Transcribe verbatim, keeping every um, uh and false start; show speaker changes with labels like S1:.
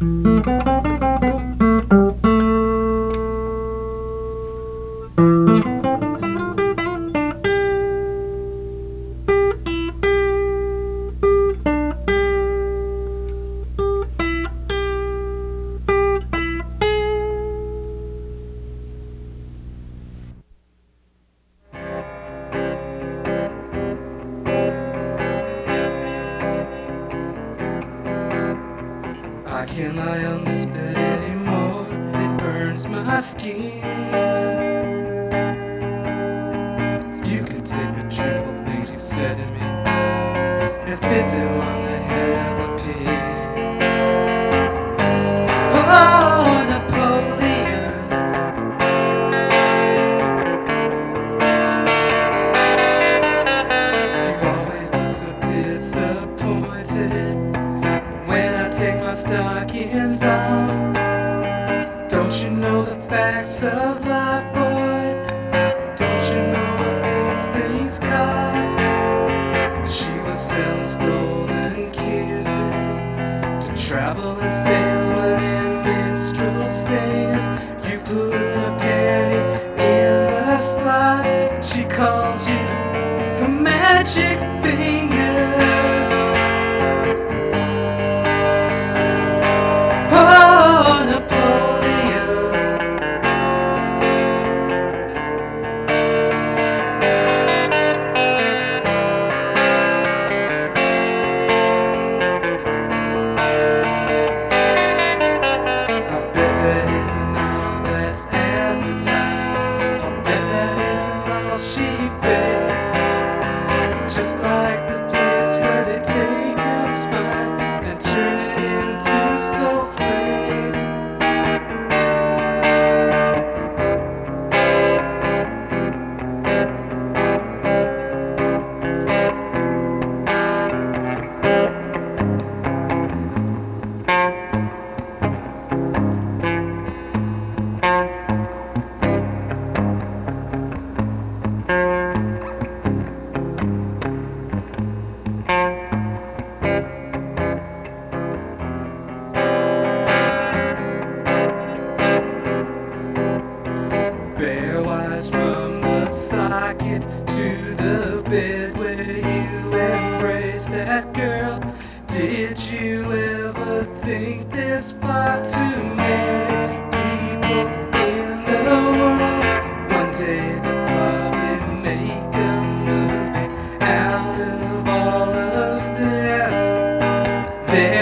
S1: I can't lie on this bed anymore, it burns my skin. You can take the truthful things you said to me and fit them on the head of a pin. Oh, Napoleon, you always look so disappointed when I take my stockings off. Don't you know the facts of life, boy? Don't you know what these things cost? She was selling stolen kisses to traveling salesmen and minstrel singers. You put a penny in the slot. She calls you the magic fingers. Oh, Napoleon, I bet that isn't all that's advertised. I bet that isn't all she fakes. Just like the place where they take a smile and turn it into soul flakes. Bare wires from the socket to the bed where you embraced that girl. Did you ever think there's far too many people in the world? One day they'll probably make a movie out of all of this. There